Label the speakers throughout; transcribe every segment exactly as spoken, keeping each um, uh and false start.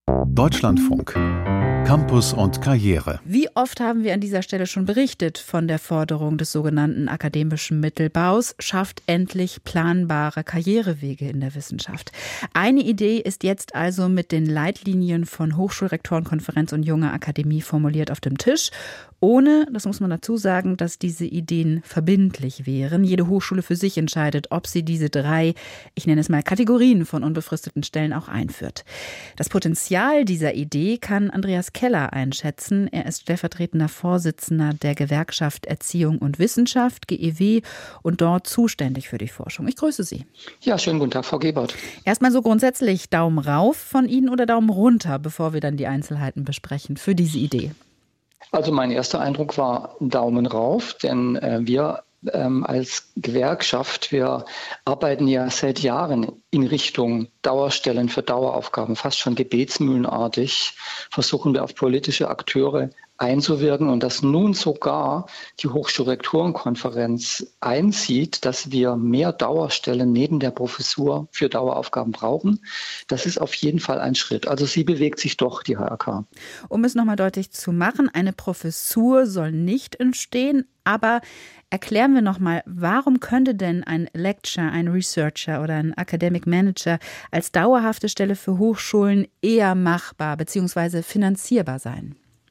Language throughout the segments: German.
Speaker 1: Deutschlandfunk. Campus und Karriere.
Speaker 2: Wie oft haben wir an dieser Stelle schon berichtet von der Forderung des sogenannten akademischen Mittelbaus, schafft endlich planbare Karrierewege in der Wissenschaft. Eine Idee ist jetzt also mit den Leitlinien von Hochschulrektorenkonferenz und Junger Akademie formuliert auf dem Tisch. Ohne, das muss man dazu sagen, dass diese Ideen verbindlich wären. Jede Hochschule für sich entscheidet, ob sie diese drei, ich nenne es mal Kategorien von unbefristeten Stellen auch einführt. Das Potenzial dieser Idee kann Andreas Keller einschätzen. Er ist stellvertretender Vorsitzender der Gewerkschaft Erziehung und Wissenschaft, G E W, und dort zuständig für die Forschung. Ich grüße Sie.
Speaker 3: Ja, schönen guten Tag, Frau Gebhardt.
Speaker 2: Erstmal so grundsätzlich Daumen rauf von Ihnen oder Daumen runter, bevor wir dann die Einzelheiten besprechen für diese Idee?
Speaker 3: Also mein erster Eindruck war Daumen rauf, denn äh, wir ähm, als Gewerkschaft, wir arbeiten ja seit Jahren in Richtung Dauerstellen für Daueraufgaben, fast schon gebetsmühlenartig, versuchen wir auf politische Akteure einzuwirken und dass nun sogar die Hochschulrektorenkonferenz einsieht, dass wir mehr Dauerstellen neben der Professur für Daueraufgaben brauchen. Das ist auf jeden Fall ein Schritt. Also sie bewegt sich doch, die H R K.
Speaker 2: Um es nochmal deutlich zu machen, eine Professur soll nicht entstehen, aber erklären wir nochmal, warum könnte denn ein Lecturer, ein Researcher oder ein Academic Manager als dauerhafte Stelle für Hochschulen eher machbar bzw. finanzierbar sein?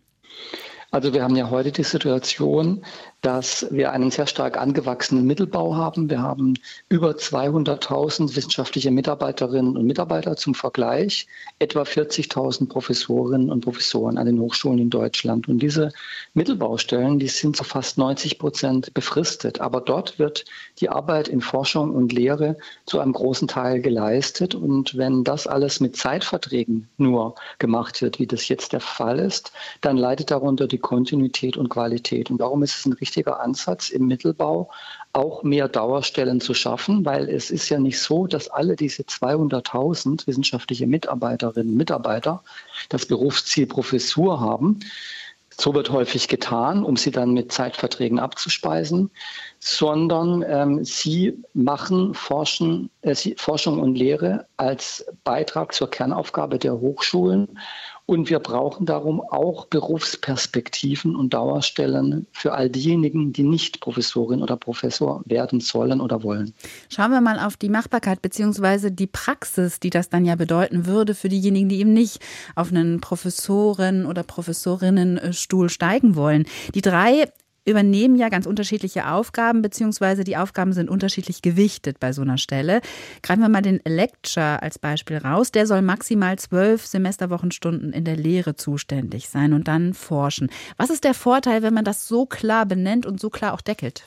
Speaker 3: Also wir haben ja heute die Situation, dass wir einen sehr stark angewachsenen Mittelbau haben. Wir haben über zweihunderttausend wissenschaftliche Mitarbeiterinnen und Mitarbeiter, zum Vergleich etwa vierzigtausend Professorinnen und Professoren an den Hochschulen in Deutschland. Und diese Mittelbaustellen, die sind zu fast neunzig Prozent befristet. Aber dort wird die Arbeit in Forschung und Lehre zu einem großen Teil geleistet. Und wenn das alles mit Zeitverträgen nur gemacht wird, wie das jetzt der Fall ist, dann leidet darunter die Kontinuität und Qualität. Und darum ist es ein richtiger Ansatz im Mittelbau, auch mehr Dauerstellen zu schaffen, weil es ist ja nicht so, dass alle diese zweihunderttausend wissenschaftliche Mitarbeiterinnen und Mitarbeiter das Berufsziel Professur haben. So wird häufig getan, um sie dann mit Zeitverträgen abzuspeisen, sondern ähm, sie machen Forschen, äh, sie, Forschung und Lehre als Beitrag zur Kernaufgabe der Hochschulen. Und wir brauchen darum auch Berufsperspektiven und Dauerstellen für all diejenigen, die nicht Professorin oder Professor werden sollen oder wollen.
Speaker 2: Schauen wir mal auf die Machbarkeit bzw. die Praxis, die das dann ja bedeuten würde für diejenigen, die eben nicht auf einen Professoren- oder Professorinnenstuhl steigen wollen. Die drei übernehmen ja ganz unterschiedliche Aufgaben, beziehungsweise die Aufgaben sind unterschiedlich gewichtet bei so einer Stelle. Greifen wir mal den Lecturer als Beispiel raus. Der soll maximal zwölf Semesterwochenstunden in der Lehre zuständig sein und dann forschen. Was ist der Vorteil, wenn man das so klar benennt und so klar auch deckelt?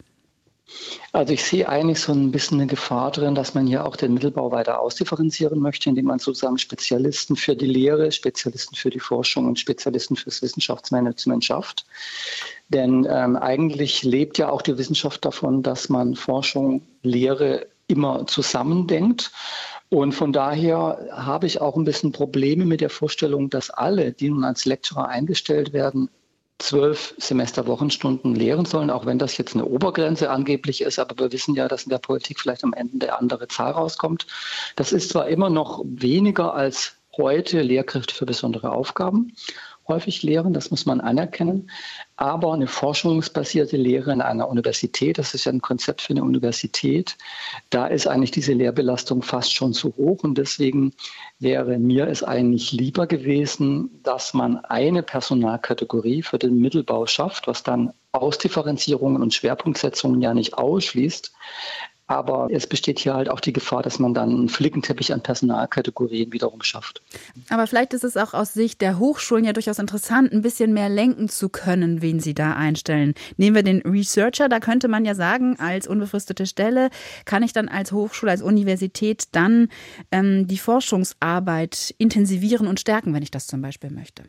Speaker 3: Also ich sehe eigentlich so ein bisschen eine Gefahr drin, dass man hier auch den Mittelbau weiter ausdifferenzieren möchte, indem man sozusagen Spezialisten für die Lehre, Spezialisten für die Forschung und Spezialisten fürs Wissenschaftsmanagement schafft. Denn ähm, eigentlich lebt ja auch die Wissenschaft davon, dass man Forschung, Lehre immer zusammendenkt. Und von daher habe ich auch ein bisschen Probleme mit der Vorstellung, dass alle, die nun als Lecturer eingestellt werden, zwölf Semesterwochenstunden lehren sollen, auch wenn das jetzt eine Obergrenze angeblich ist. Aber wir wissen ja, dass in der Politik vielleicht am Ende eine andere Zahl rauskommt. Das ist zwar immer noch weniger als heute Lehrkräfte für besondere Aufgaben häufig lehren, das muss man anerkennen. Aber eine forschungsbasierte Lehre in einer Universität, das ist ja ein Konzept für eine Universität, da ist eigentlich diese Lehrbelastung fast schon zu hoch. Und deswegen wäre mir es eigentlich lieber gewesen, dass man eine Personalkategorie für den Mittelbau schafft, was dann Ausdifferenzierungen und Schwerpunktsetzungen ja nicht ausschließt. Aber es besteht hier halt auch die Gefahr, dass man dann einen Flickenteppich an Personalkategorien wiederum schafft.
Speaker 2: Aber vielleicht ist es auch aus Sicht der Hochschulen ja durchaus interessant, ein bisschen mehr lenken zu können, wen sie da einstellen. Nehmen wir den Researcher, da könnte man ja sagen, als unbefristete Stelle kann ich dann als Hochschule, als Universität dann ähm, die Forschungsarbeit intensivieren und stärken, wenn ich das zum Beispiel möchte.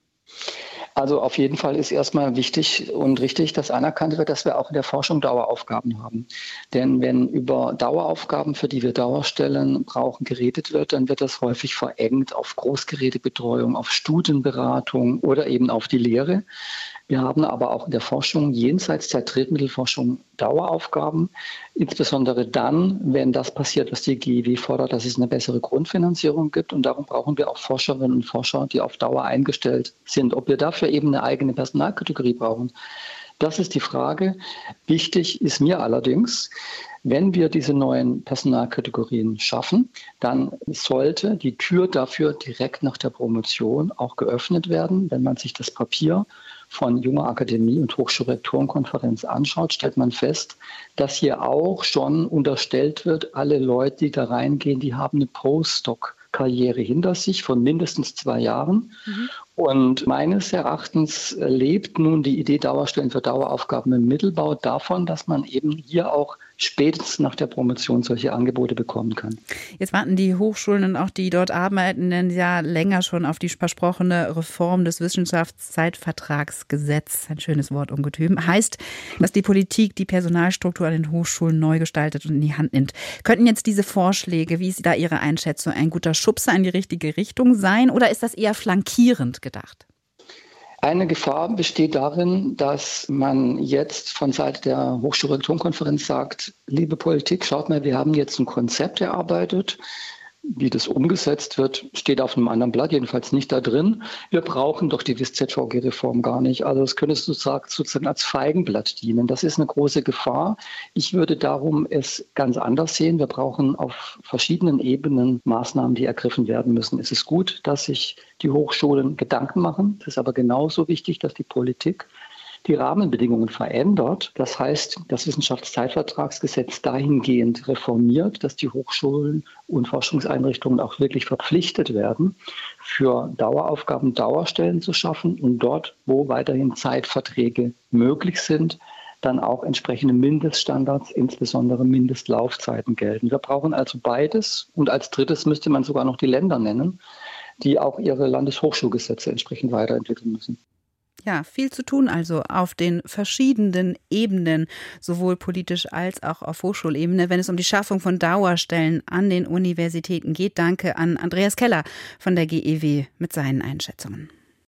Speaker 3: Also auf jeden Fall ist erstmal wichtig und richtig, dass anerkannt wird, dass wir auch in der Forschung Daueraufgaben haben. Denn wenn über Daueraufgaben, für die wir Dauerstellen brauchen, geredet wird, dann wird das häufig verengt auf Großgerätebetreuung, auf Studienberatung oder eben auf die Lehre. Wir haben aber auch in der Forschung jenseits der Drittmittelforschung Daueraufgaben, insbesondere dann, wenn das passiert, was die G E W fordert, dass es eine bessere Grundfinanzierung gibt. Und darum brauchen wir auch Forscherinnen und Forscher, die auf Dauer eingestellt sind. Ob wir dafür eben eine eigene Personalkategorie brauchen, das ist die Frage. Wichtig ist mir allerdings, wenn wir diese neuen Personalkategorien schaffen, dann sollte die Tür dafür direkt nach der Promotion auch geöffnet werden. Wenn man sich das Papier von Junger Akademie und Hochschulrektorenkonferenz anschaut, stellt man fest, dass hier auch schon unterstellt wird, alle Leute, die da reingehen, die haben eine Postdoc-Karriere hinter sich von mindestens zwei Jahren. Mhm. Und meines Erachtens lebt nun die Idee Dauerstellen für Daueraufgaben im Mittelbau davon, dass man eben hier auch spätestens nach der Promotion solche Angebote bekommen kann.
Speaker 2: Jetzt warten die Hochschulen und auch die dort Arbeitenden ja länger schon auf die versprochene Reform des Wissenschaftszeitvertragsgesetzes. Ein schönes Wort, Ungetüm. Heißt, dass die Politik die Personalstruktur an den Hochschulen neu gestaltet und in die Hand nimmt. Könnten jetzt diese Vorschläge, wie ist da Ihre Einschätzung, ein guter Schubser in die richtige Richtung sein oder ist das eher flankierend gedacht?
Speaker 3: Eine Gefahr besteht darin, dass man jetzt von Seite der Hochschulrektorenkonferenz sagt, liebe Politik, schaut mal, wir haben jetzt ein Konzept erarbeitet. Wie das umgesetzt wird, steht auf einem anderen Blatt, jedenfalls nicht da drin. Wir brauchen doch die W I S-Z V G-Reform gar nicht. Also es könnte sozusagen als Feigenblatt dienen. Das ist eine große Gefahr. Ich würde darum es ganz anders sehen. Wir brauchen auf verschiedenen Ebenen Maßnahmen, die ergriffen werden müssen. Es ist gut, dass sich die Hochschulen Gedanken machen. Es ist aber genauso wichtig, dass die Politik die Rahmenbedingungen verändert. Das heißt, das Wissenschaftszeitvertragsgesetz dahingehend reformiert, dass die Hochschulen und Forschungseinrichtungen auch wirklich verpflichtet werden, für Daueraufgaben Dauerstellen zu schaffen und dort, wo weiterhin Zeitverträge möglich sind, dann auch entsprechende Mindeststandards, insbesondere Mindestlaufzeiten gelten. Wir brauchen also beides und als drittes müsste man sogar noch die Länder nennen, die auch ihre Landeshochschulgesetze entsprechend weiterentwickeln müssen.
Speaker 2: Ja, viel zu tun also auf den verschiedenen Ebenen, sowohl politisch als auch auf Hochschulebene, wenn es um die Schaffung von Dauerstellen an den Universitäten geht. Danke an Andreas Keller von der G E W mit seinen Einschätzungen.